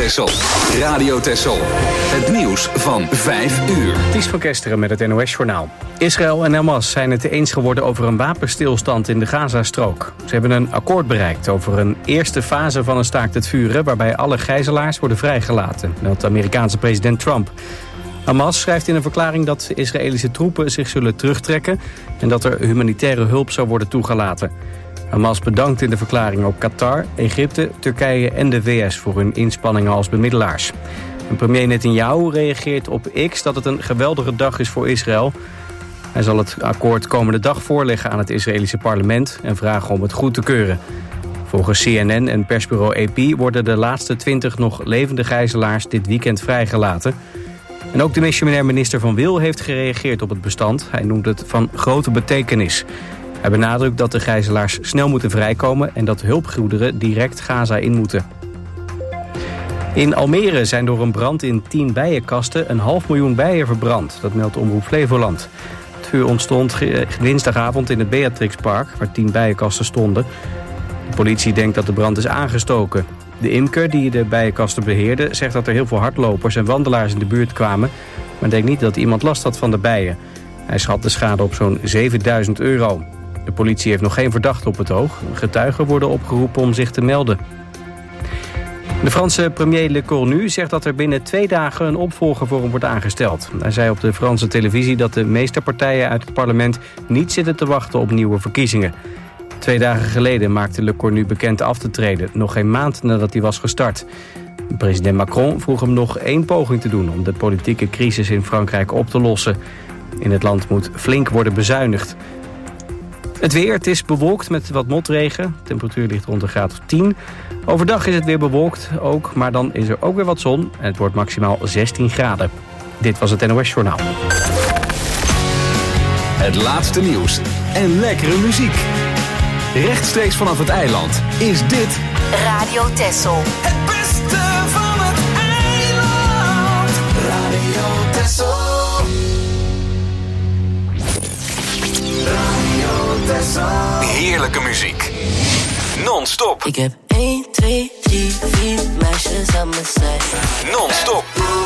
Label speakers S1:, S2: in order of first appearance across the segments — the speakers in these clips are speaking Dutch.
S1: Texel. Radio Texel. Het nieuws van 5 uur.
S2: Ties van Kesteren met het NOS-journaal. Israël en Hamas zijn het eens geworden over een wapenstilstand in de Gazastrook. Ze hebben een akkoord bereikt over een eerste fase van een staakt het vuren, waarbij alle gijzelaars worden vrijgelaten, meldt de Amerikaanse president Trump. Hamas schrijft in een verklaring dat Israëlische troepen zich zullen terugtrekken en dat er humanitaire hulp zou worden toegelaten. Hamas bedankt in de verklaring ook Qatar, Egypte, Turkije en de VS voor hun inspanningen als bemiddelaars. En premier Netanyahu reageert op X dat het een geweldige dag is voor Israël. Hij zal het akkoord komende dag voorleggen aan het Israëlische parlement en vragen om het goed te keuren. Volgens CNN en persbureau AP worden de laatste 20 nog levende gijzelaars dit weekend vrijgelaten. En ook de missionair minister Van Wil heeft gereageerd op het bestand. Hij noemt het van grote betekenis. Hij benadrukt dat de gijzelaars snel moeten vrijkomen en dat hulpgoederen direct Gaza in moeten. In Almere zijn door een brand in 10 bijenkasten 500.000 bijen verbrand. Dat meldt Omroep Flevoland. Het vuur ontstond dinsdagavond in het Beatrixpark, waar 10 bijenkasten stonden. De politie denkt dat de brand is aangestoken. De imker die de bijenkasten beheerde zegt dat er heel veel hardlopers en wandelaars in de buurt kwamen, maar denkt niet dat iemand last had van de bijen. Hij schat de schade op zo'n €7.000. De politie heeft nog geen verdachte op het oog. Getuigen worden opgeroepen om zich te melden. De Franse premier Le Cornu zegt dat er binnen 2 dagen een opvolger voor hem wordt aangesteld. Hij zei op de Franse televisie dat de meeste partijen uit het parlement niet zitten te wachten op nieuwe verkiezingen. 2 dagen geleden maakte Le Cornu bekend af te treden, nog geen maand nadat hij was gestart. President Macron vroeg hem nog 1 poging te doen om de politieke crisis in Frankrijk op te lossen. In het land moet flink worden bezuinigd. Het weer, het is bewolkt met wat motregen. De temperatuur ligt rond een graad of 10. Overdag is het weer bewolkt ook, maar dan is er ook weer wat zon. En het wordt maximaal 16 graden. Dit was het NOS Journaal.
S1: Het laatste nieuws en lekkere muziek. Rechtstreeks vanaf het eiland is dit
S3: Radio Texel.
S4: Het beste van het eiland. Radio Texel. Radio Texel.
S1: heerlijke muziek. Non-stop.
S5: Ik heb 1, 2, 3, 4 meisjes aan mijn zij.
S1: Non-stop.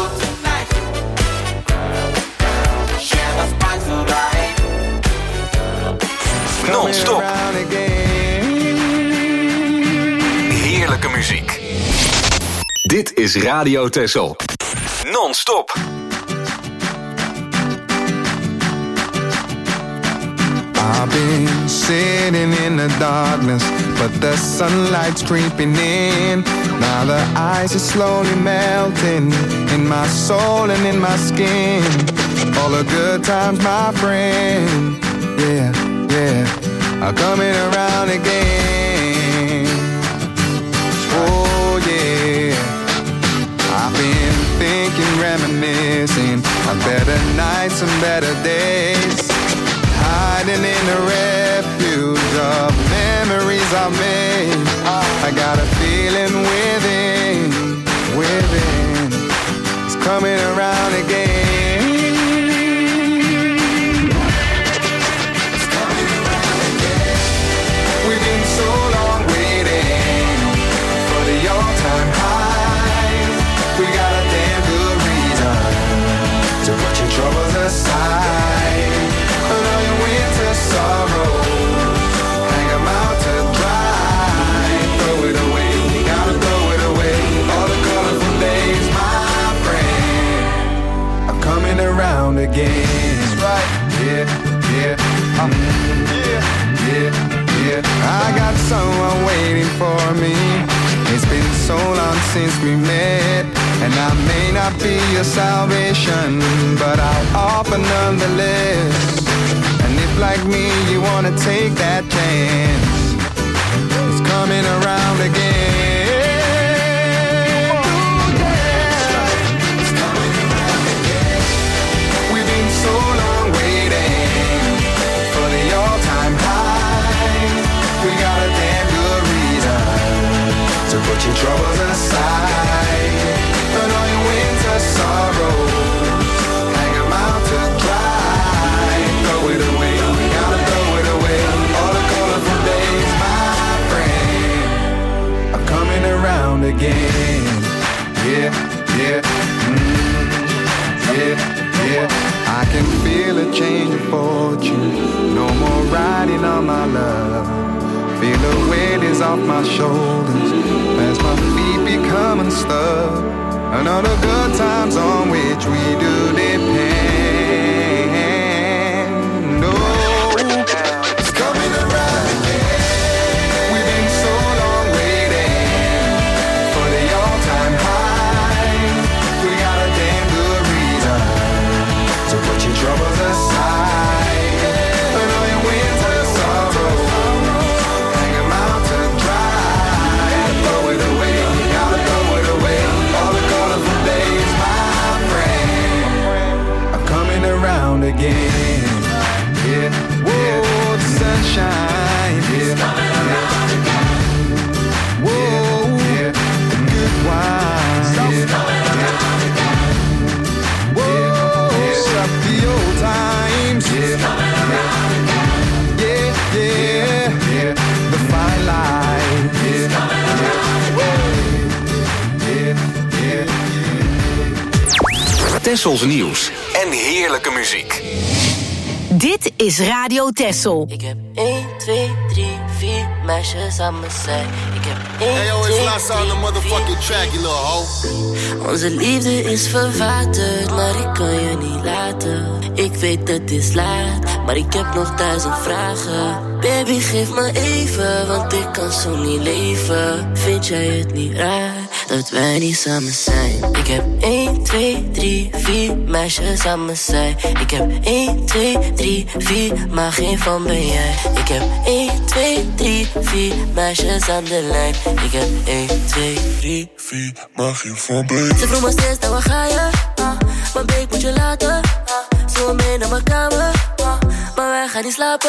S1: Non-stop. Heerlijke muziek. Dit is Radio Texel. Non-stop.
S6: I've been sitting in the darkness, but the sunlight's creeping in. Now the ice is slowly melting in my soul and in my skin. All the good times, my friend, yeah, yeah, are coming around again. Oh yeah, I've been thinking, reminiscing of better nights and better days. Hiding in the refuge of memories I've made. I got a feeling within, it's coming around again. It's coming around again. We've been so long waiting for the all-time high. We got a damn good reason to put your troubles aside. Sorrows, hang 'em out to dry. Throw it away, gotta throw it away. All the colorful days, my friend, are coming around again. That's right, yeah, yeah, yeah, yeah. I got someone waiting for me. It's been so long since we met, and I may not be your salvation, but I'll offer nonetheless. Like me, you wanna take that chance. It's coming around again. Ooh, yeah. It's coming around again. We've been so long waiting for the all-time high. We got a damn good reason to put your troubles aside. And all your winter sorrows, hang 'em out to dry. Throw it away. Around again, Feel the weight is off my shoulders as my feet become unstuck. And all the good times on which we do depend. Oh, it's coming around again. We've been so long waiting for the all-time high. We got a damn good reason to put your troubles aside. And all your winter sorrow, hang 'em out to dry. And throw it away, gotta throw it away. All the colorful days, my friend, are coming around again. Yeah, yeah, the sunshine, yeah, coming around again. Whoa, yeah, the good wine, yeah, coming around again. Whoa, stop the old times, yeah, coming around again. Yeah, yeah, yeah, the fine line, yeah, coming around again. Yeah, yeah, yeah.
S1: Tessels nieuws en heerlijke muziek.
S3: Dit is Radio Tessel.
S5: Ik heb 1, 2, 3, 4 meisjes aan mijn zij. Ik heb 1,
S7: Hey yo,
S5: 2,
S7: it's Lassa on the
S5: 3,
S7: motherfucking
S5: 4,
S7: track, you little hoe.
S5: Onze liefde is verwaterd, maar ik kan je niet laten. Ik weet het is laat, maar ik heb nog 1000 vragen. Baby, geef me even, want ik kan zo niet leven. Vind jij het niet raar, dat wij niet samen zijn? Ik heb 1, 2, 3, 4 meisjes aan mijn zij. Ik heb 1, 2, 3, 4, maar geen van ben jij. Ik heb 1, 2, 3, 4 meisjes aan de lijn. Ik heb 1, 2, 3, 4, maar geen van ben jij. Ze vroeg me steeds, nou waar ga je? Maar babe, ik moet je laten. Zo mee naar mijn kamer, maar wij gaan niet slapen.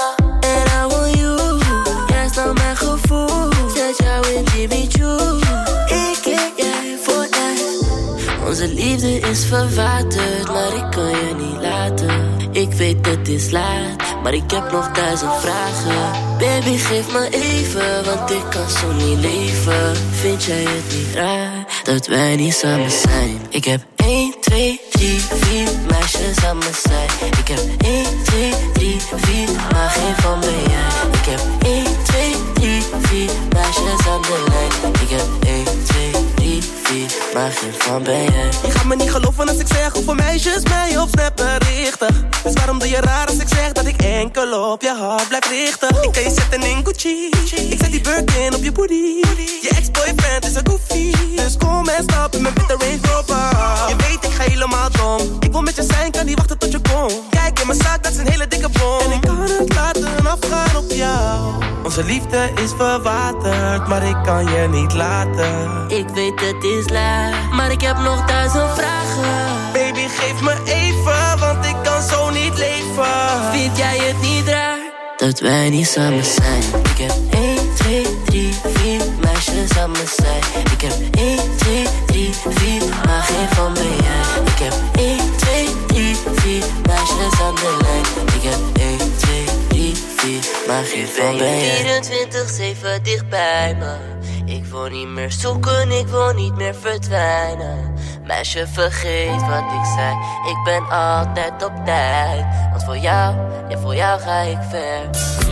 S5: And I want you, jij is nou mijn gevoel. Zet jou in Jimmy Choo. Ik en jij voor echt. Onze liefde is verwaterd, maar ik kan je niet laten. Ik weet het is laat, maar ik heb nog 1000 vragen. Baby, geef me even, want ik kan zo niet leven. Vind jij het niet raar, dat wij niet samen zijn? Ik heb 1, 2, 3, 4 meisjes aan mijn zij. Ik heb 1, 2, 3, 4, maar geen van ben jij. Ik heb 1, 2, 3, 4 meisjes aan de lijn. Ik heb 1, 2, 3, 4, maar geen van ben jij.
S8: Je gaat me niet geloven als ik zeg hoeveel meisjes mij op Snap berichten. Dus waarom doe je raar als ik zeg dat ik enkel op je hart blijf richten? Ik kan je zetten in Gucci, ik zet die Birkin op je booty. Je ex-boyfriend is een goofy, dus kom en stap in mijn witte Range Rover. Je weet ik ga helemaal dom, ik wil met je zijn, kan niet wachten tot je komt. Kijk in mijn zak, dat is een hele dikke bom. En ik kan het laten afgaan op jou. Onze liefde is verwaterd, maar ik kan je niet laten.
S5: Ik weet het is laat, maar ik heb nog 1000 vragen.
S8: Baby, geef me even, want ik kan zo niet leven.
S5: Vind jij het niet raar, dat wij niet samen zijn? Ik heb 1, 2, 3, 4 meisjes aan mijn zij. Ik heb 1, 2, 3, 4, maar geen van ben jij. Ik heb 1, 2, 3, 4 meisjes aan de lijn. Ik heb 1, 2, 3, 4, maar geen van ben jij. 24/7 dicht bij me. Ik wil niet meer zoeken, ik wil niet meer verdwijnen. Meisje, vergeet wat ik zei, ik ben altijd op tijd. Want voor jou, ja voor jou ga ik ver.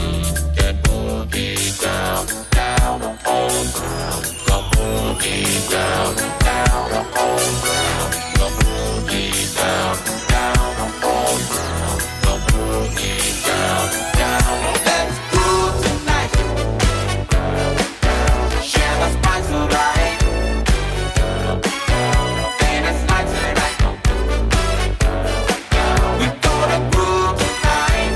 S5: That boogie down, down on ground. The boogie down, down on ground. The boogie down, down on ground. The boogie down, down on.
S4: Let's groove tonight. Share the spice of life. And it's like tonight. We gonna groove tonight.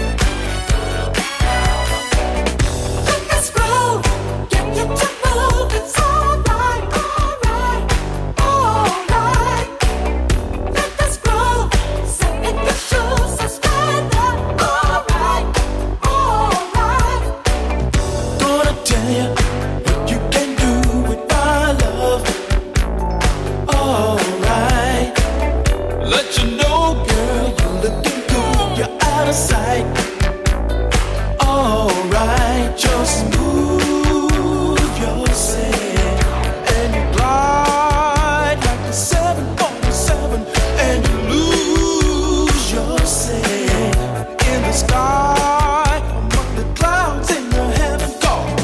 S4: Let's groove. Get you to move. It's alright, alright, alright. Let us groove. Sing in your shoes, so stand up. Alright, alright.
S9: Gonna tell you what you can do with my love. Alright. Let you know, girl, you're looking good. You're out of sight. Alright. Just move yourself and you glide like a 747 and you lose yourself in the sky among the clouds in the heaven call.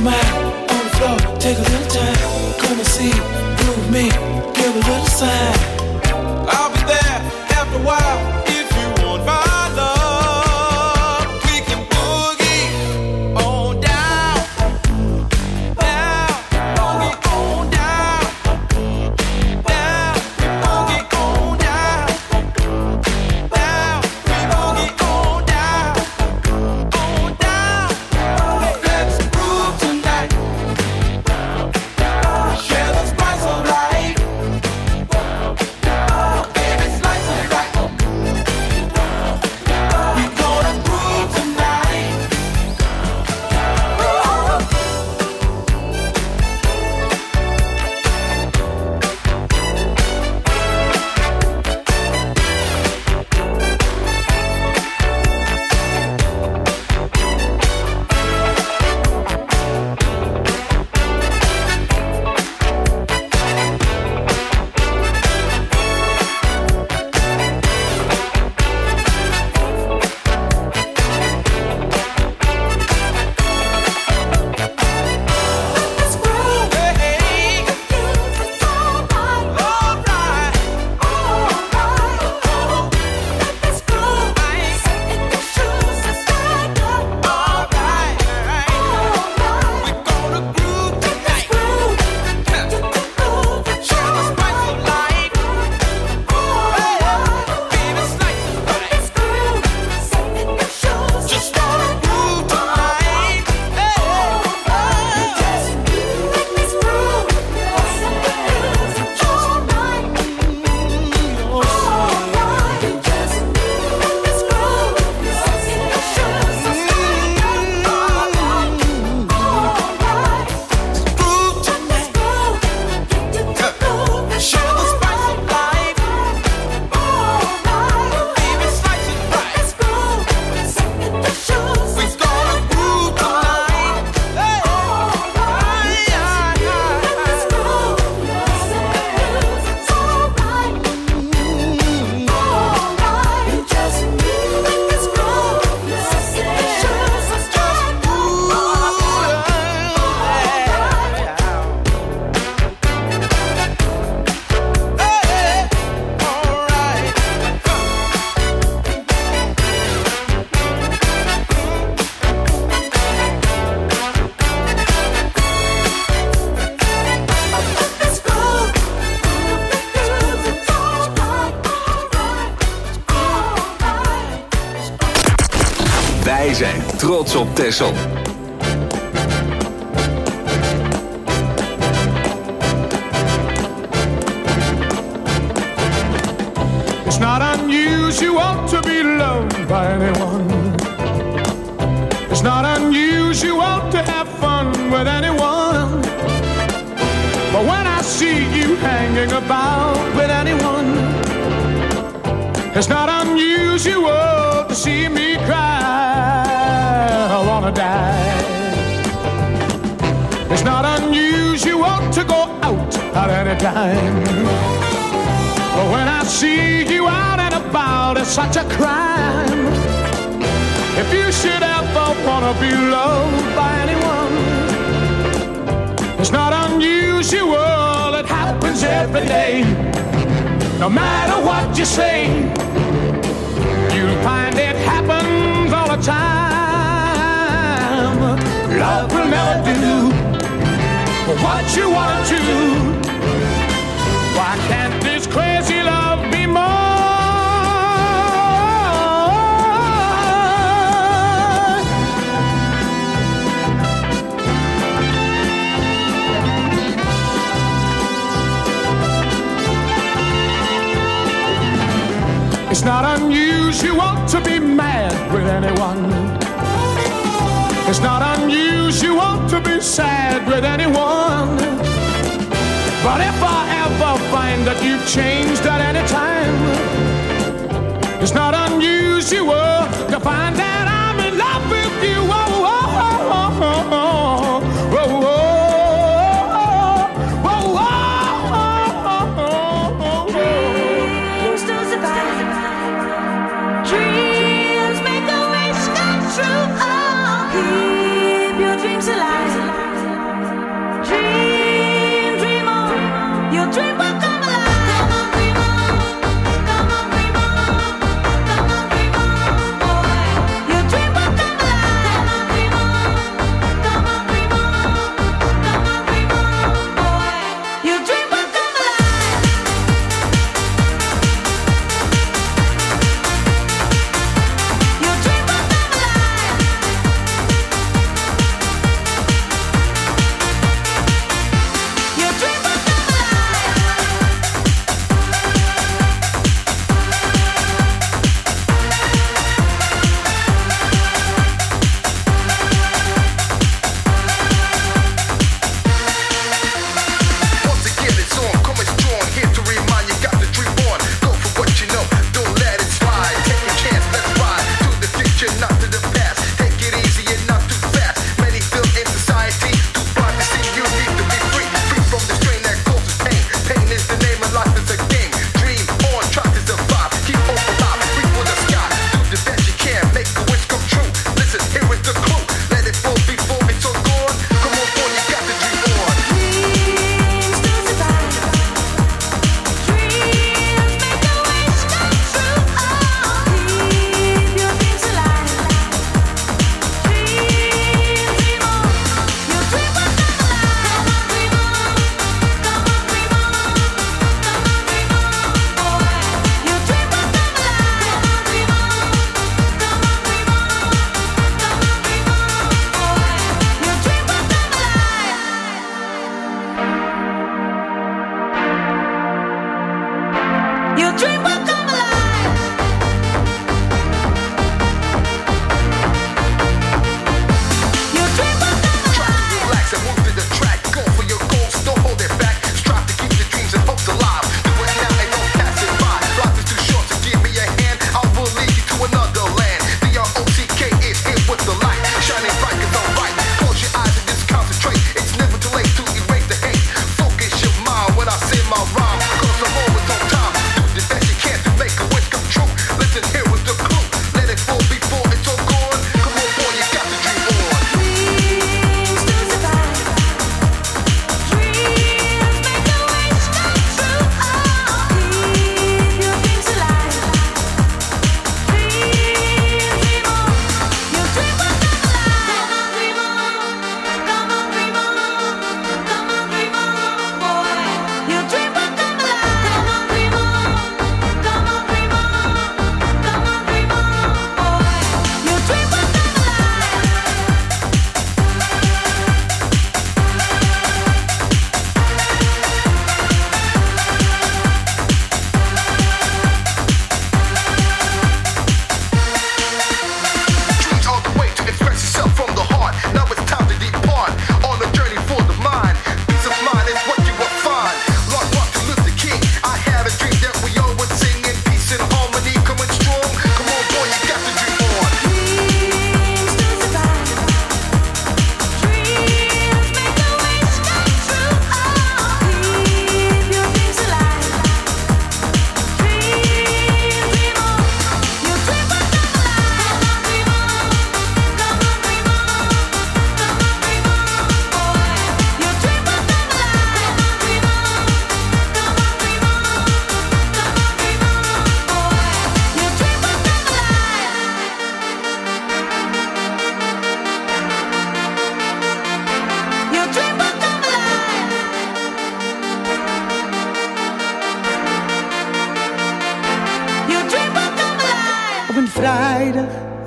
S9: mind on the floor, take a little time. Come and see, prove me, give a little sign. I'll be there after a while if you want my love. We can boogie on down, down, boogie on down, down, boogie on down, down, boogie on down, on down. Let's groove tonight. Share the spice of life. Baby, slice it right. We gonna groove tonight.
S4: Let's groove.
S9: Hey,
S4: It's alright.
S9: alright.
S4: Let's groove. Set your shoes and stand up.
S9: Alright. We gonna groove tonight.
S4: Groove.
S9: Share the spice of life. Baby, slice it right.
S4: Let's groove. Set your shoes.
S9: Just wanna groove tonight.
S4: Let's groove.
S9: Groove tonight. Share the spice of life. Baby, slice it right. We gonna groove tonight.
S1: Wij zijn trots op Texel.
S7: It's not unusual to be loved by anyone. It's not unusual to have fun with anyone. But when I see you hanging about with anyone, it's not unusual to see me cry. I wanna die. It's not unusual to go out at any time. But when I see you out and about, it's such a crime. If you should ever wanna be loved by anyone, it's not unusual, it happens every day. No matter what you say, you'll find it happens all the time. Love will never do what you want to. Why can't this crazy love be more? It's not unusual to be mad with anyone. It's not unusual to be sad with anyone. But if I ever find that you've changed at any time, it's not unusual to find that I'm in love with you. Oh, oh, oh, oh, oh, oh, oh, oh, oh, oh, oh.
S4: Dreams don't survive. Dreams make a wish come true. Oh, keep your dreams alive.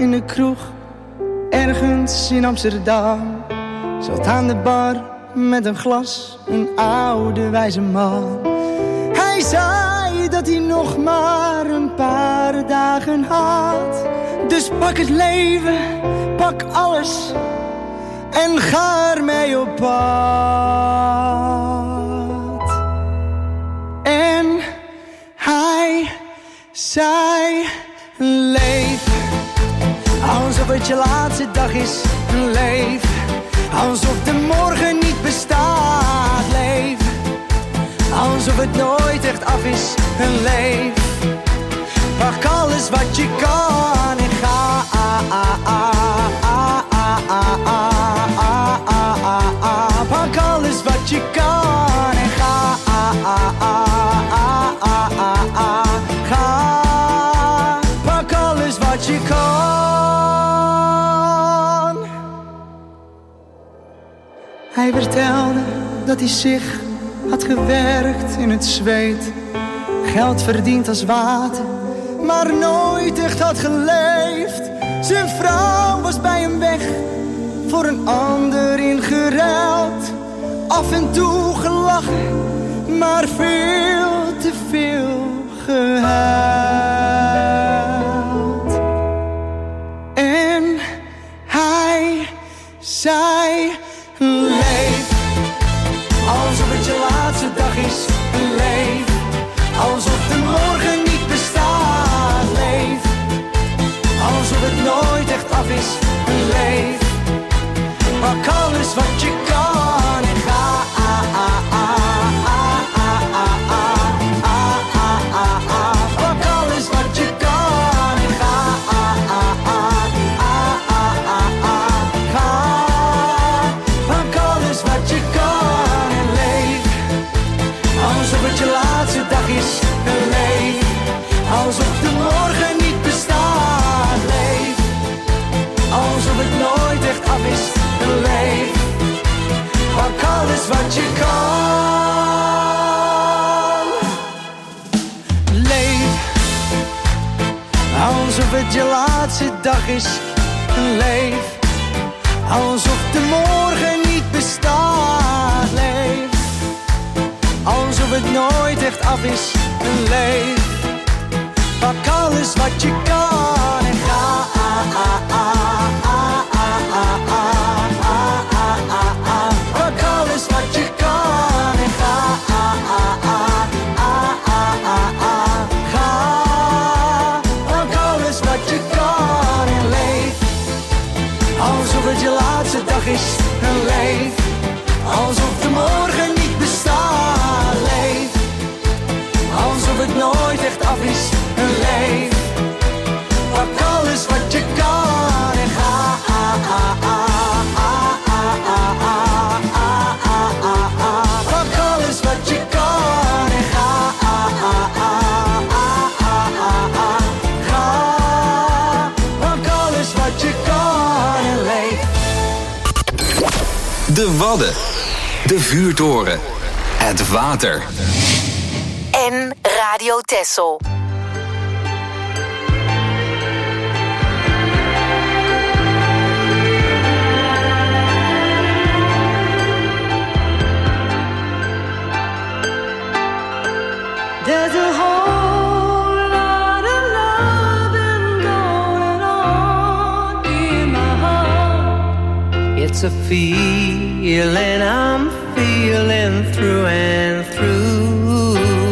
S10: in de kroeg, ergens in Amsterdam. Zat aan de bar met een glas, een oude wijze man. Hij zei dat hij nog maar een paar dagen had. Dus pak het leven, pak alles en ga ermee op pad. En hij zei, leef alsof het je laatste dag is. Leef alsof de morgen niet bestaat. Leef alsof het nooit echt af is. Leef, pak alles wat je kan en ga. Pak alles wat je kan en ga. Ga, pak alles wat je kan. Hij vertelde dat hij zich had gewerkt in het zweet, geld verdiend als water, maar nooit echt had geleefd. Zijn vrouw was bij hem weg, voor een ander ingeruild. Af en toe gelachen, maar veel te veel gehuild. En hij zei, leef alsof het je laatste dag is. Leef alsof de morgen niet bestaat. Leef alsof het nooit echt af is. Leef, pak alles wat je kan en ga. Pak alles wat je kan en ga. Ga, pak alles wat je kan en leef alsof het je laatste dag is. Leef alsof de morgen niet bestaat. Leef alsof het nooit echt af is. Leef, pak alles wat je kan. Leef alsof het je laatste dag is. Leef alsof de morgen niet bestaat. Leef alsof het nooit echt af is. Leef, pak alles wat je kan en ga. Pak alles wat je kan en ga. Ga, pak alles wat je kan en leef alsof het je laatste dag is. Leef alsof de morgen niet bestaat. Leef alsof het nooit echt af is. Leef, pak alles wat je kan en ga. Pak alles wat je kan en ga. Ga, pak alles wat je kan en leef.
S1: De Wadden. De vuurtoren. Het water.
S3: En Radio Texel.
S4: There's a whole lot of loving going on in my heart.
S11: It's a feeling I'm feeling through and through.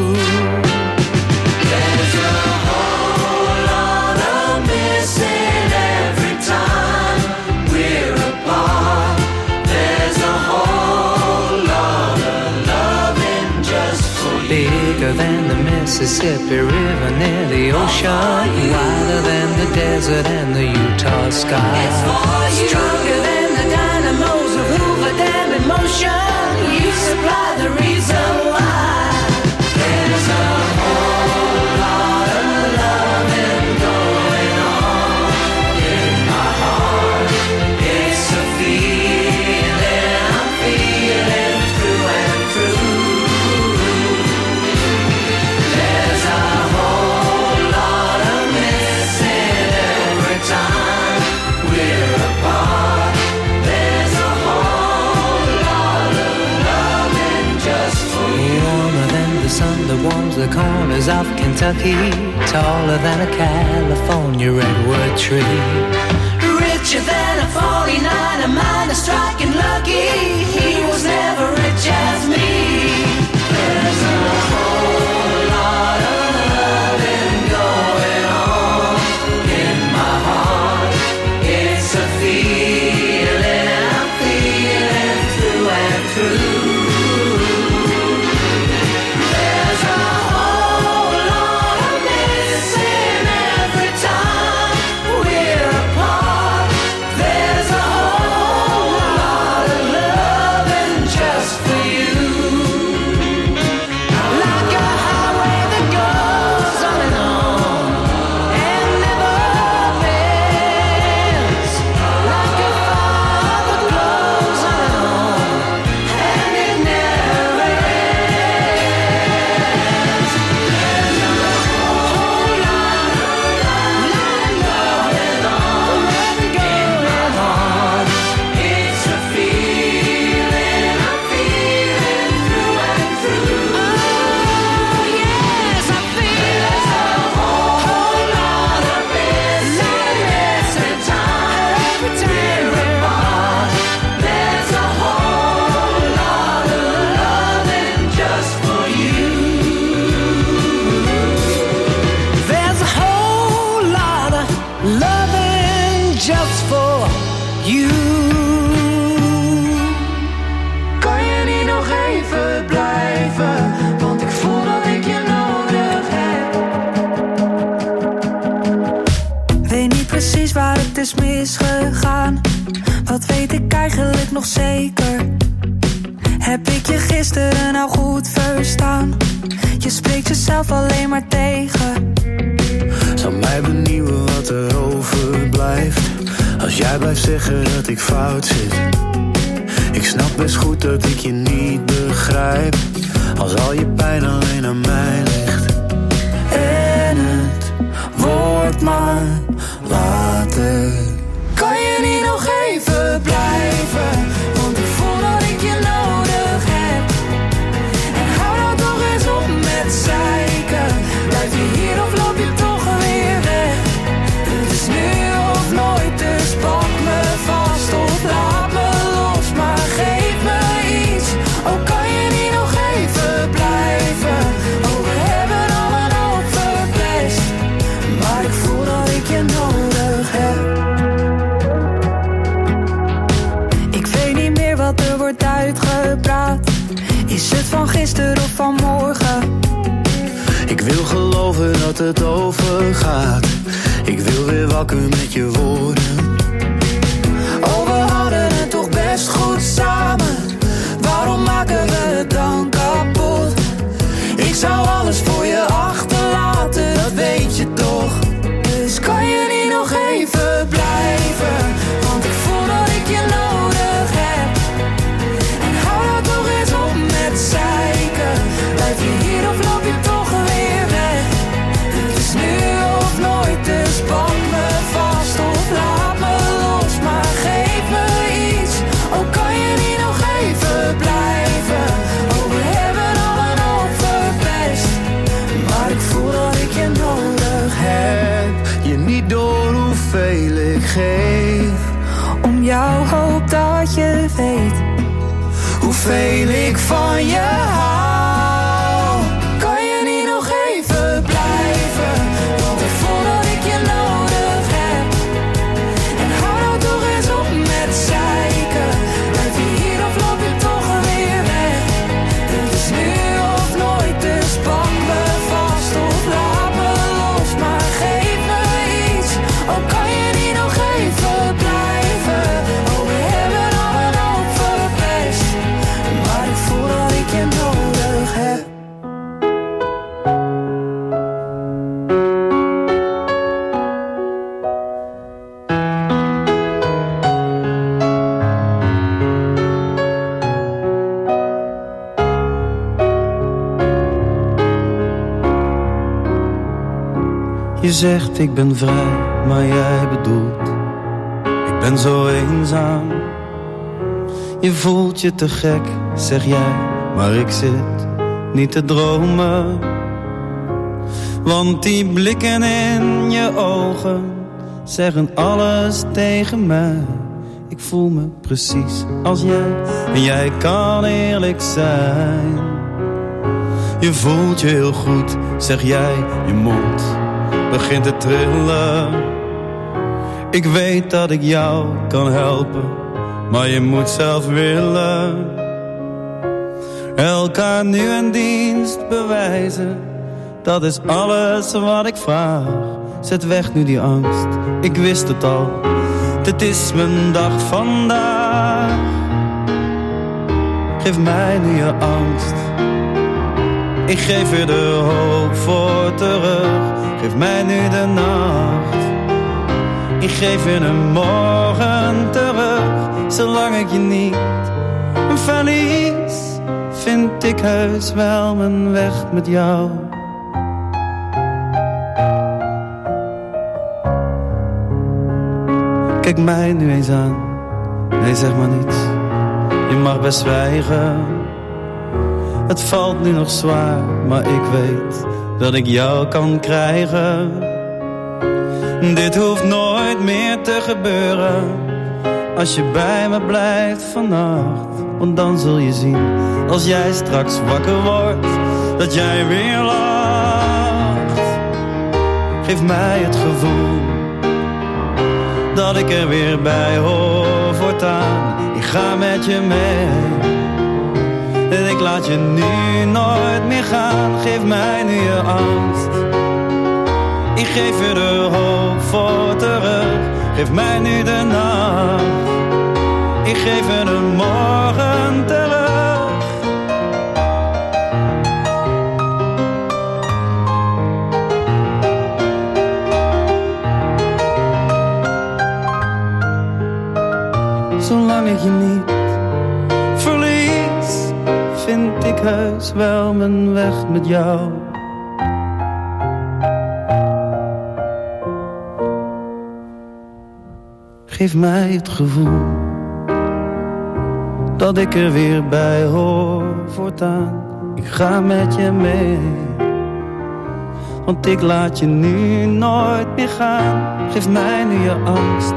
S4: There's a whole lot of missing every time we're apart. There's a whole lot of loving just for you.
S11: Bigger than the Mississippi River near the ocean, wider than the desert and the Utah sky.
S4: It's for you.
S11: Stronger than the dynamos of Hoover Dam in motion. You supply the reason why.
S4: There's a whole lot of loving going on in my heart. It's a feeling I'm feeling through and through. There's a whole lot of missing every time
S11: roses of Kentucky, taller than a California redwood tree. Richer than a 49er, mine is striking lucky. He was never rich as me. There's a whole lot of loving going on in my heart. It's a feeling I'm feeling through and through. There's a whole lot of missing every time we're apart. There's a whole lot of loving just for you. Like a highway that goes on and never ends. Like a fire that glows on and it never ends. There's a whole lot of loving going on in my heart. It's a feeling I'm feeling through and through. Oh yes, I feel there's a whole lot of missing every time we're apart. There's a whole lot of loving just for you. There's a whole lot of loving just for you.
S10: Kan je niet nog even blijven? Want ik voel dat ik je nodig heb. Weet niet precies waar het is misgegaan. Wat weet ik eigenlijk nog zeker? Heb ik je gisteren nou goed verstaan? Je spreekt jezelf alleen maar tegen.
S12: Zou mij benieuwen wat er overblijft als jij blijft zeggen dat ik fout zit. Ik snap best goed dat ik je niet begrijp als al je pijn alleen aan mij ligt.
S10: En het wordt maar later. Kan je niet nog even blijven? Want ik voel dat ik je nodig heb. En hou nou toch eens op met zeiken. Blijf je hier of loop je toch weer weg? Het is nu of nooit, dus pak me vast of laat me los. Maar geef me iets, oh kan je niet nog even blijven? Oh we hebben al een hoop verpest, maar ik voel dat ik je nodig heb. Ik weet niet meer wat er wordt uitgepraat. Is het van gisteren of van morgen?
S12: Ik wil geloven dat het overgaat. Ik wil weer wakker met je woorden.
S10: Oh, we hadden het toch best goed samen. Waarom maken we het dan kapot? Ik zou alles voor je achterlaten, dat weet je toch. Dus kan je niet nog even blijven? Want ik voel dat ik je nodig heb. En hou nou toch eens op met zeiken. Blijf je hier of loop je toch weer weg? Het is nu of nooit, dus pak me vast of laat me los. Maar geef me iets, oh kan je niet nog even blijven? Oh we hebben al een hoop verpest, maar ik voel dat ik je nodig heb.
S12: Je niet door hoeveel ik geef.
S10: Om jou hoop dat je weet hoeveel ik van je hou. Kan je niet nog even blijven? Want ik voel dat ik je nodig heb. En hou nou toch eens op met zeiken. Blijf je hier of loop je toch weer weg? Het is nu of nooit, dus pak me vast of laat me los. Maar geef me iets, oh kan je niet nog even blijven? Oh we hebben al een hoop verpest, maar ik voel dat ik je nodig heb.
S12: Je zegt ik ben vrij, maar jij bedoelt ik ben zo eenzaam. Je voelt je te gek, zeg jij, maar ik zit niet te dromen.
S13: Want die blikken in je ogen zeggen alles tegen mij. Ik voel me precies als jij en jij kan eerlijk zijn. Je voelt je heel goed, zeg jij, je mond begint te trillen. Ik weet dat ik jou kan helpen, maar je moet zelf willen. Elkaar nu een dienst bewijzen, dat is alles wat ik vraag. Zet weg nu die angst, ik wist het al, dit is mijn dag vandaag. Geef mij nu je angst, ik geef je de hoop voor terug. Geef mij nu de nacht, ik geef je een morgen terug. Zolang ik je niet verlies, vind ik heus wel mijn weg met jou. Kijk mij nu eens aan, nee zeg maar niets, je mag best zwijgen. Het valt nu nog zwaar, maar ik weet dat ik jou kan krijgen. Dit hoeft nooit meer te gebeuren, als je bij me blijft vannacht. Want dan zul je zien, als jij straks wakker wordt, dat jij weer lacht. Geef mij het gevoel dat ik er weer bij hoor voortaan. Ik ga met je mee en ik laat je nu nooit meer gaan. Geef mij nu je angst, ik geef je de hoop voor terug. Geef mij nu de nacht, ik geef je de morgen terug. Zolang ik je niet verlies, vind ik heus wel mijn weg met jou. Geef mij het gevoel dat ik er weer bij hoor voortaan. Ik ga met je mee, want ik laat je nu nooit meer gaan. Geef mij nu je angst,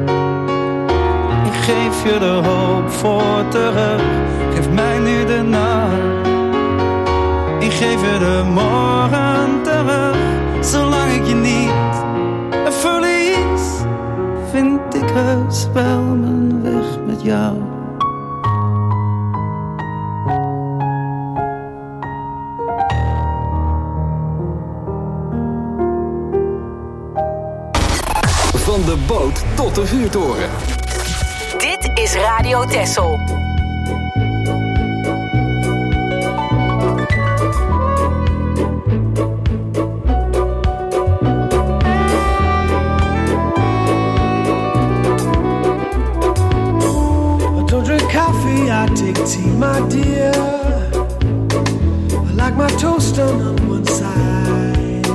S13: ik geef je de hoop voor terug. Geef mij nu de nacht, ik geef je de morgen terug. Zolang ik je niet verlies, vind ik heus wel mijn weg met jou.
S1: Van de boot tot de vuurtoren.
S3: Dit is Radio Texel.
S14: I take tea, my dear. I like my toast done on one side.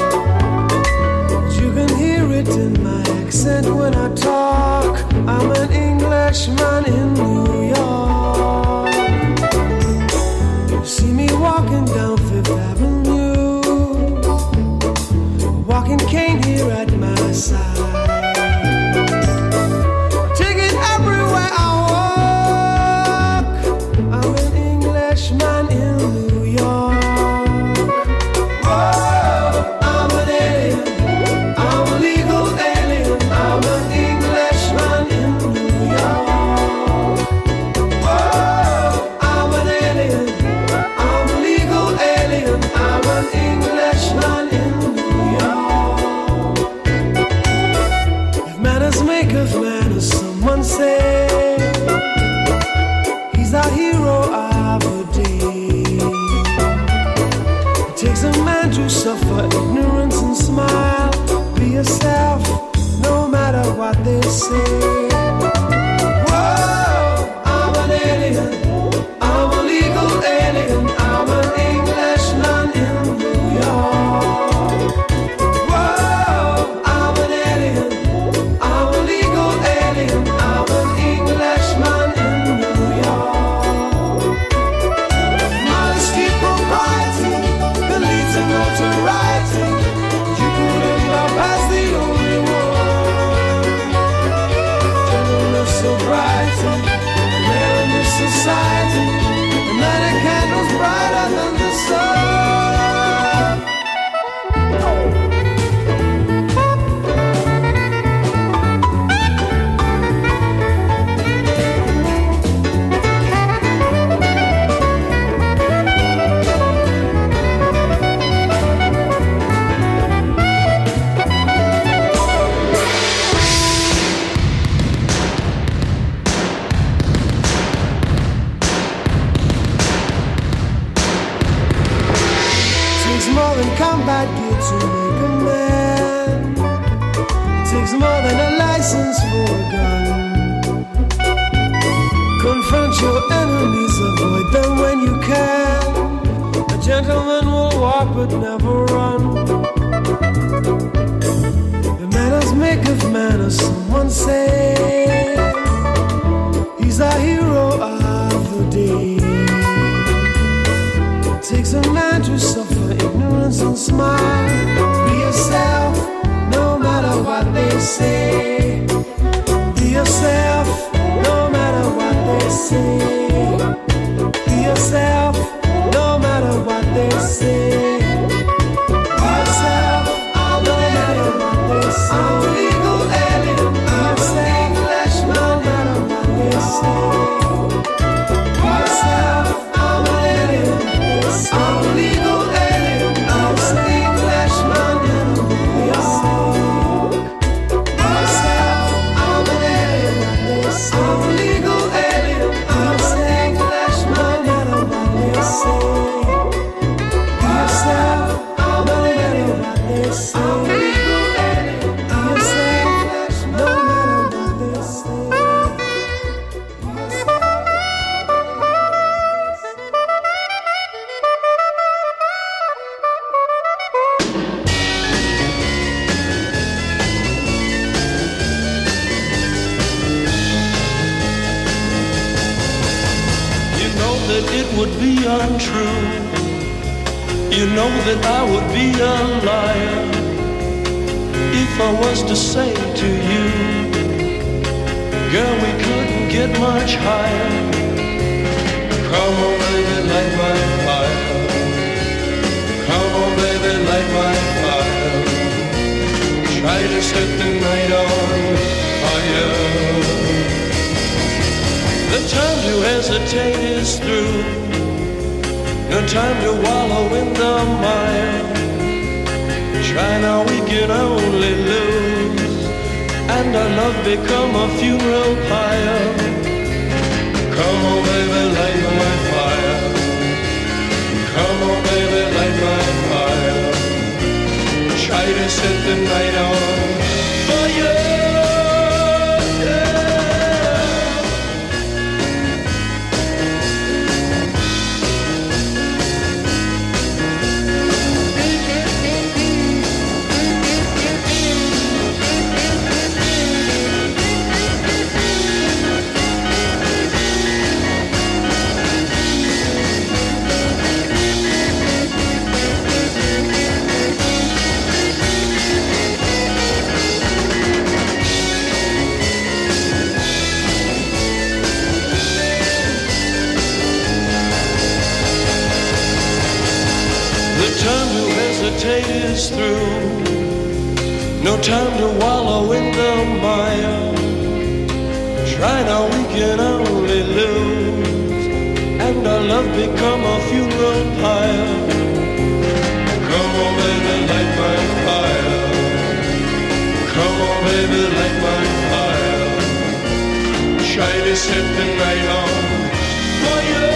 S14: You can hear it in my accent when I talk. I'm an Englishman in New York. You see me walking down Fifth Avenue, a walking cane here at my side. Take it everywhere I man in New York. Whoa, I'm an alien, I'm a legal alien, I'm an Englishman in New York. We're in this society, and many candles brighter than the sun. Combat gear to make a man. It takes more than a license for a gun. Confront your enemies, avoid them when you can. A gentleman will walk but never run. The manners make of manners, someone say. He's a hero of the day. It takes a man to suffer ignorance and smile. Be yourself, no matter what they say. Be yourself, no matter what they say. Be yourself, no matter what they say. Be yourself, no matter what they say. I'm a legal alien, I'm a English, no matter what they say. Be yourself, I'm an alien, I'm a legal alien. I'm a Englishman, myself, I'm an alien. I'm a legal alien. I'm a Englishman, myself, I'm an alien. I'm a legal alien. I'm a Englishman, no matter what they say.
S15: That it would be untrue. You know that I would be a liar if I was to say to you, girl, we couldn't get much higher. Come on, baby, light my fire. Come on, baby, light my fire. Try to set the night on fire. The time to hesitate is through. No time to wallow in the mire. Try now, we can only lose, and our love become a funeral pyre. Come on, baby, light my fire. Come on, baby, light my fire. Try to set the night on fire. Is through. No time to wallow in the mire. Try now, we can only lose, and our love become a funeral pyre. Come on, baby, light my fire. Come on, baby, light my fire. Try to set the night on fire.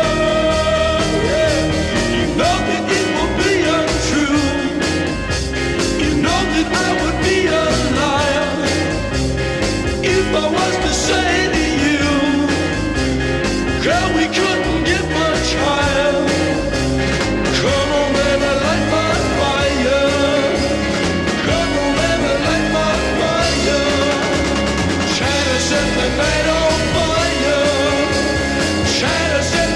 S15: I would be a liar if I was to say to you, girl, we couldn't get much higher. Come on, baby, light my fire. Come on, baby, light my fire. Try to set the night on fire. Try to set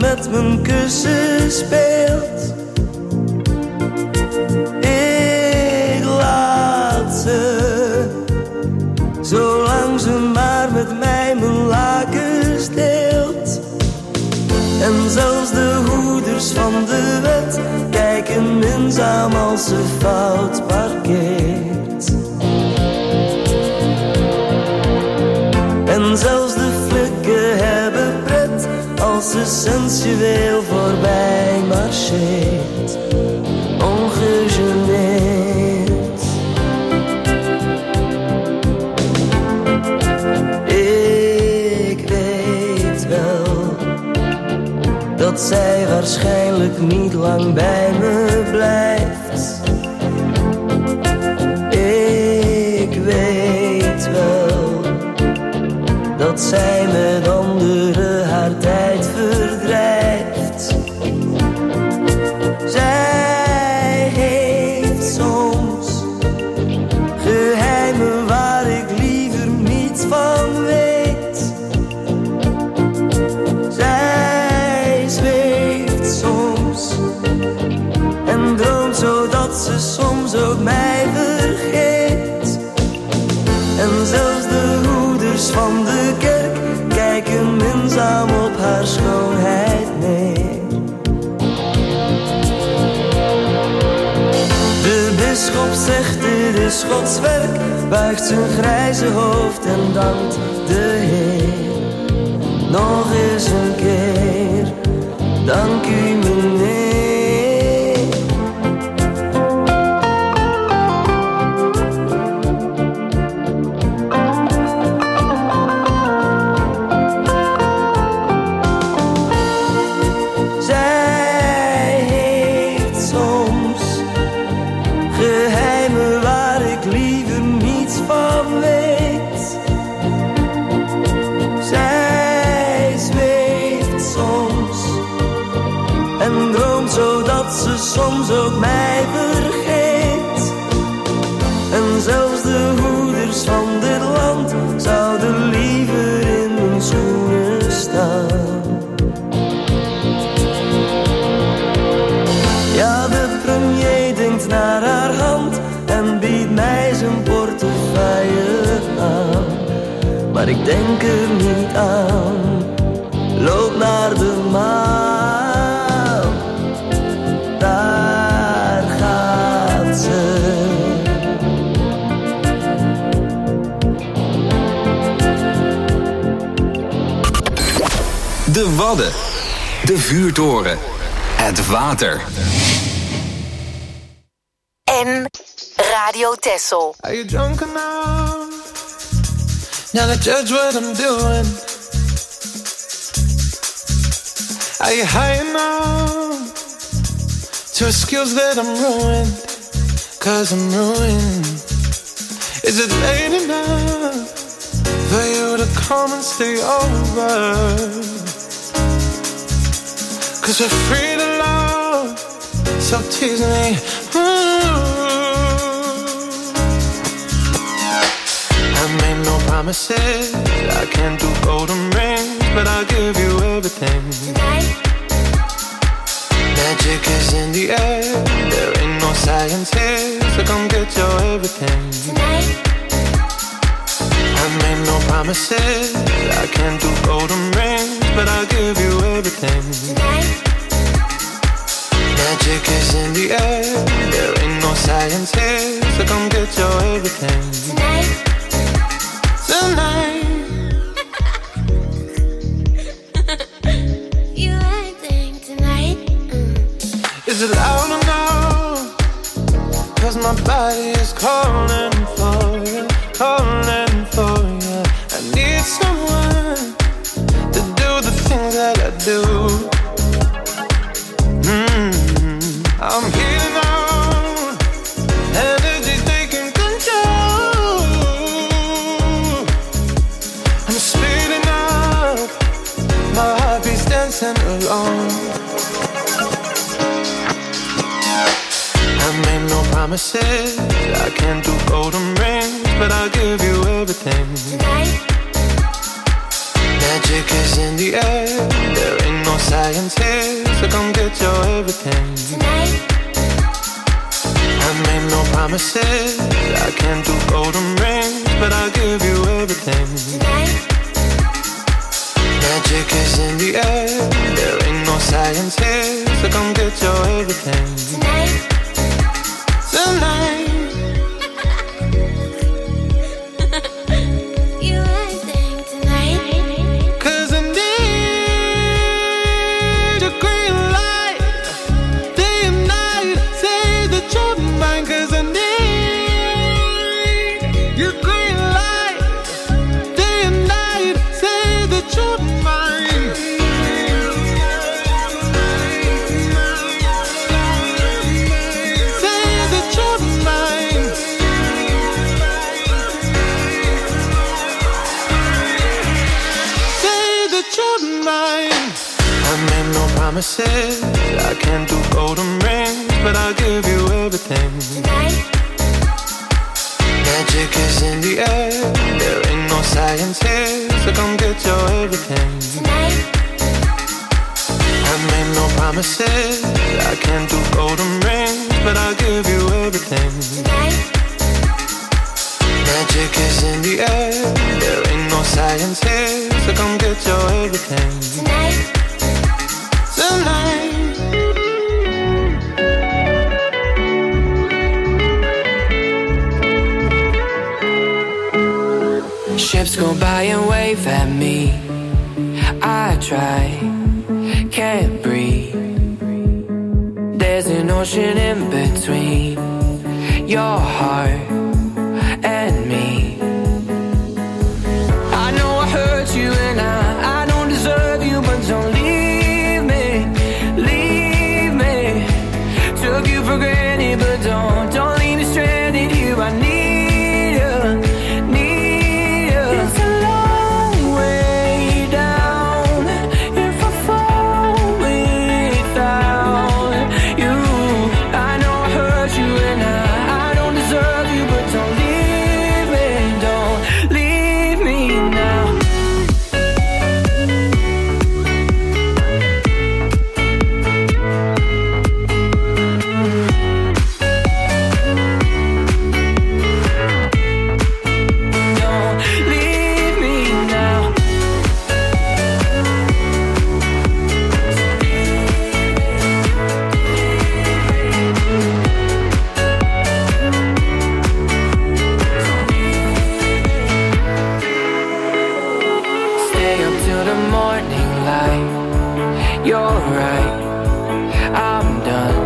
S16: met mijn kussen speelt. Ik laat ze, zolang ze maar met mij mijn lakens deelt. En zelfs de hoeders van de wet kijken minzaam als ze fout parkeert. En zelfs de flikken hebben pret als ze sensueel voorbij marcheert. Ongegeneerd. Ik weet wel dat zij waarschijnlijk niet lang bij me blijft. Ik weet wel dat zij met anderen haar tijd verdrijft. Zij heeft soms geheimen waar ik liever niets van weet. Zij zweeft soms en droomt zodat ze soms ook mij vergeet. En zelfs de hoeders van de kerk kijken minzaam op haar schoonheid neer. De bisschop zegt dit is Gods werk, buigt zijn grijze hoofd en dankt de Heer. Nog eens een keer, dank u meneer. Soms ook mij vergeet. En zelfs de hoeders van dit land zouden liever in mijn schoenen staan. Ja, de premier denkt naar haar hand en biedt mij zijn portefeuille aan. Maar ik denk er niet aan. Loop naar de maan.
S1: De Wadden, de vuurtoren, het water.
S3: En Radio Texel.
S9: Are you drunk enough? Now to judge what I'm doing. Are you high enough to excuse that I'm ruined? 'Cause I'm ruined. Is it late enough for you to come and stay over? 'Cause we're free to love, so tease me. I made no promises, I can't do golden rings, but I'll give you everything. Tonight. Magic is in the air, there ain't no science here, so come get your everything. Tonight. I made no promises, I can't do golden rings, but I'll give you everything. Tonight. Magic is in the air, there ain't no science here, so come get your everything. Tonight. Tonight. You acting tonight. Is it loud enough? 'Cause my body is calling for you, calling for you. I need someone to do the things that I do. I'm healing on, energy's taking control. I'm speeding up, my heart beats dancing alone. I made no promises, I can't do golden rings, but I'll give you everything. Tonight.
S6: Magic is in the air. There ain't no science here, so come get your everything tonight. I made no promises. I can't do golden rings, but I'll give you everything tonight. Magic is in the air. There ain't no science here, so come get your everything tonight. Tonight. Promises. I can't do golden rings, but I'll give you everything tonight. Magic is in the air. There ain't no science here, so come get your everything tonight. I made no promises. I can't do golden rings, but I'll give you everything tonight. Magic is in the air. There ain't no science here, so come get your everything tonight. Tonight.
S16: Ships go by and wave at me. I try, can't breathe. There's an ocean in between your heart and me. I know I hurt you and I don't deserve you, but don't leave. Took you for granted, but don't leave me stranded here. I need you, need you. It's a long way down if I fall without you. I know I hurt you and I don't deserve you, but don't leave me now. You're right, I'm done.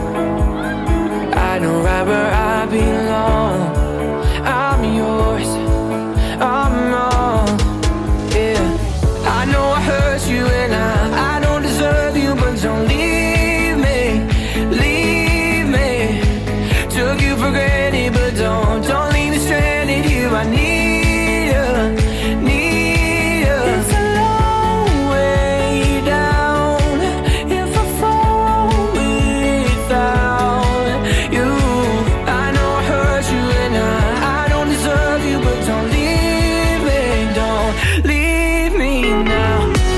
S16: I know right where I belong. I'm yours, I'm wrong. Yeah, I know I hurt you and I don't deserve you, but don't leave me, leave me. Took you for granted, but don't leave me stranded here. I need you, need you. It's a long way down if I fall without you. I know I hurt you and I don't deserve you, but don't leave me now.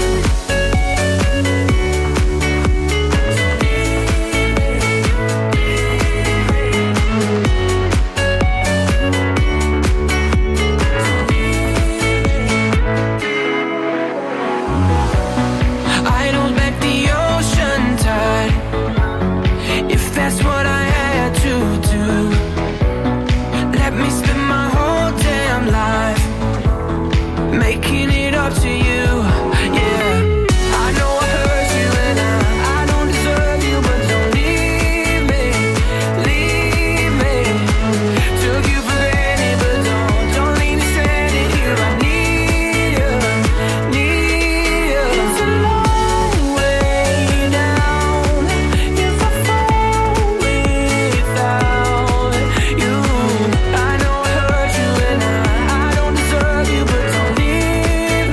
S16: I don't back the ocean tide if that's what I had to do. Let me spend my whole damn life making it up to you. Yeah, I know I hurt you and I don't deserve you, but don't leave me, leave me. Took you for granted, but don't leave me stranded here. I need you, need you. It's a long way down if I fall without you. I know I hurt you and I don't deserve you, but don't leave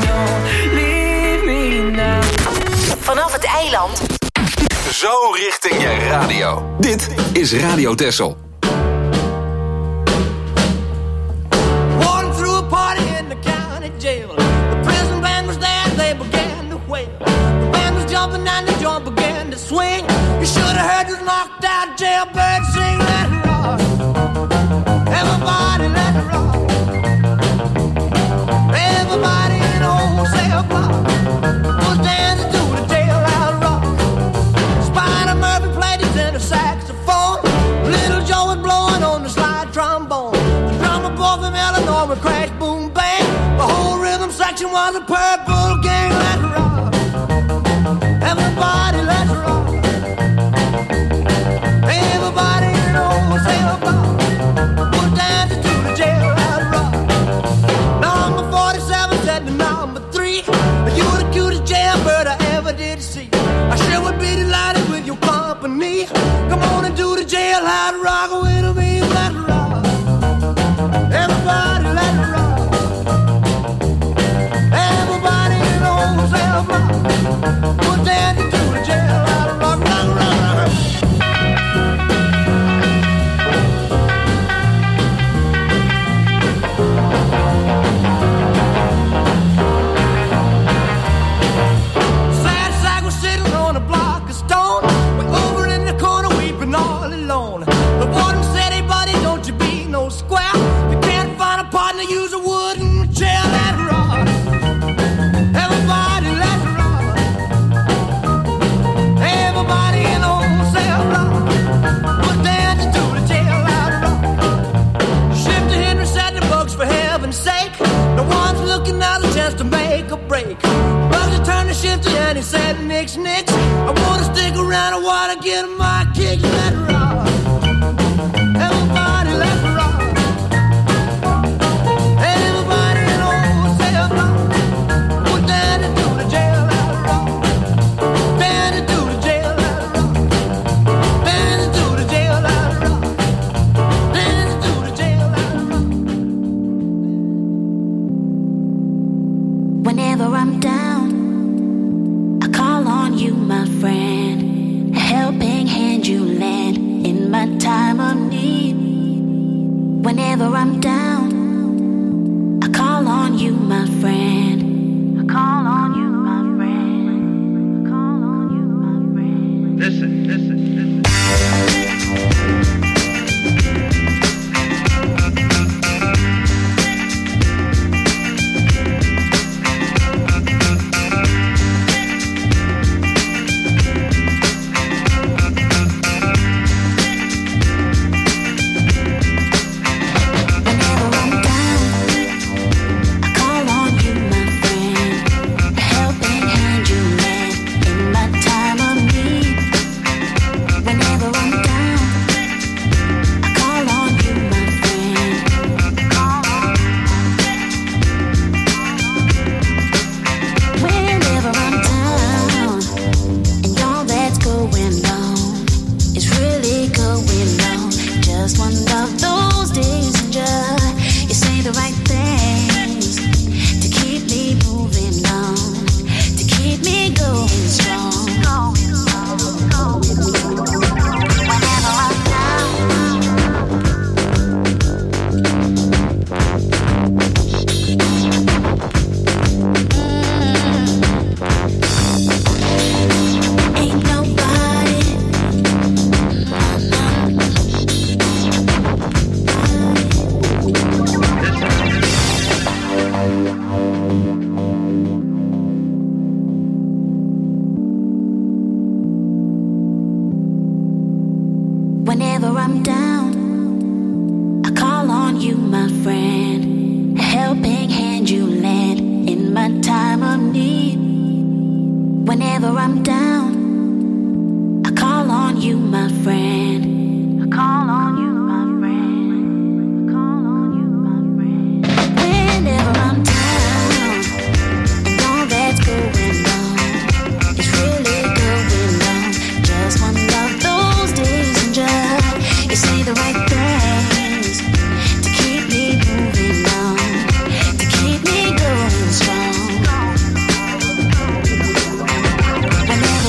S16: me now.
S3: Vanaf het eiland.
S1: Zo richting je radio. Dit is Radio Texel.
S10: Walking through a party in the county jail. The prison band jumping and the joint began to swing. You should have heard this knocked out jailbird sing. Let it rock. Everybody let it rock. Everybody in the wholesale block was dancing to the jailhouse rock. Spider Murphy played his tenor saxophone. Little Joe was blowing on the slide trombone. The drummer boy from Illinois would crash, boom, bang. The whole rhythm section was a purple gang. Let's rock. Everybody, let's rock. Everybody in the wholesale block was dancing to the jailhouse rock. Number 47 said to number 3, you were the cutest jailbird I ever did see. I sure would be delighted with your company. Come on and do the jailhouse rock with me. Let's rock. Everybody, let's rock. Everybody in the wholesale block was dancing to the jailhouse rock. Rock, rock, rock. Sad sack was sitting on a block of stone. We're over in the corner weeping all alone. The warden said, hey buddy, don't you be no square. You can't find a partner, use a wooden chair. Let's rock. Everybody, let's rock. Everybody in the wholesale block was dancing to the jailhouse rock. Shifter Henry said the bugs for heaven's sake. No one's looking out a chance to make a break. Bugsy turned to Shifter and he said, nix, nix. I wanna stick around, I wanna get my kick. Let's rock. Everybody, let's rock. Everybody in the wholesale block was dancing to the jailhouse rock. Dancing to the jailhouse rock. Dancing to the jailhouse rock. Dancing to the jailhouse rock.
S17: Whenever I'm down, I call on you, my friend. A helping hand you lend in my time of need. Whenever I'm down, I call on you, my friend. I call on you, my friend. I call on you, my friend.
S15: Listen, listen, listen.
S17: Whenever I'm down, I call on you, my friend. A helping hand you lend in my time of need. Whenever I'm down, I call on you, my friend. Call on you. Whenever I'm down, and all that's going on is really going on. Just one of those days, and you say the right things to keep me moving on, to keep me going strong. Whenever I'm down, ain't nobody. Whenever I'm down, I call on you, my friend. A helping hand you lend in my time of need. Whenever I'm down, I call on you, my friend. I call on you, my friend. I call on you, my friend. Whenever I'm down, and all that's going on is really going on. Just one of those days, and you say the right things to keep me moving on, to keep me going strong. Whenever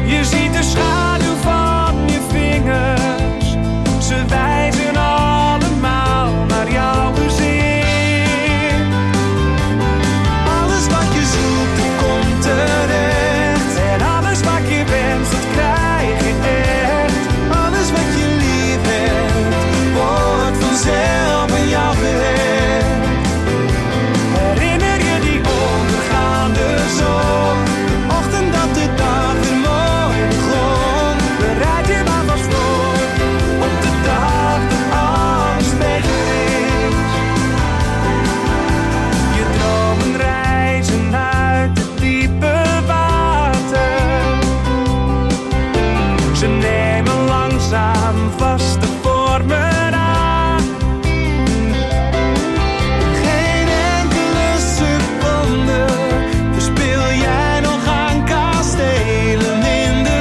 S7: Je ziet de schaduw van je vingers. Ze wijzen allemaal naar jouw gezicht. Alles wat je zoekt, komt terecht. En alles wat je wenst, dat krijg je echt. Alles wat je lief hebt, wordt vanzelf aan jou gehecht. Herinner je die ondergaande zon? De ochtend dat de dag weer mooi begon. Bereid je maar vast voor op de dag dat alles beter is. Je dromen reizen uit het diepe water. Ze nemen langzaam vaste vormen aan. Geen enkele seconde verspil jij nog aan kastelen in de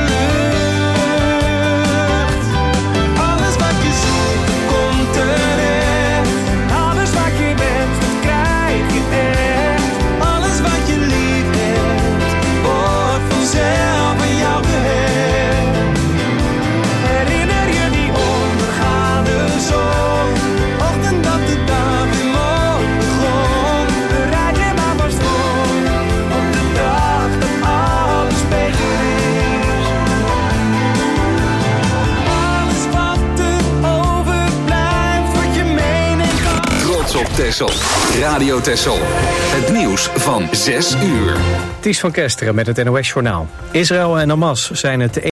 S7: lucht. Alles wat je zoekt, komt terecht. Alles wat je wenst, dat krijg je echt. Alles wat je lief hebt, wordt vanzelf aan jou gehecht. Herinner je die ondergaande zon? Ochtend dat de dag weer mooi begon. Bereid je maar vast voor op de dag dat alles beter is. Alles wat er overblijft, wat je meeneemt.
S1: Trots op Texel. Radio Texel. Het nieuws van 6 uur.
S2: Ties van Kesteren met het NOS-journaal. Israël en Hamas zijn het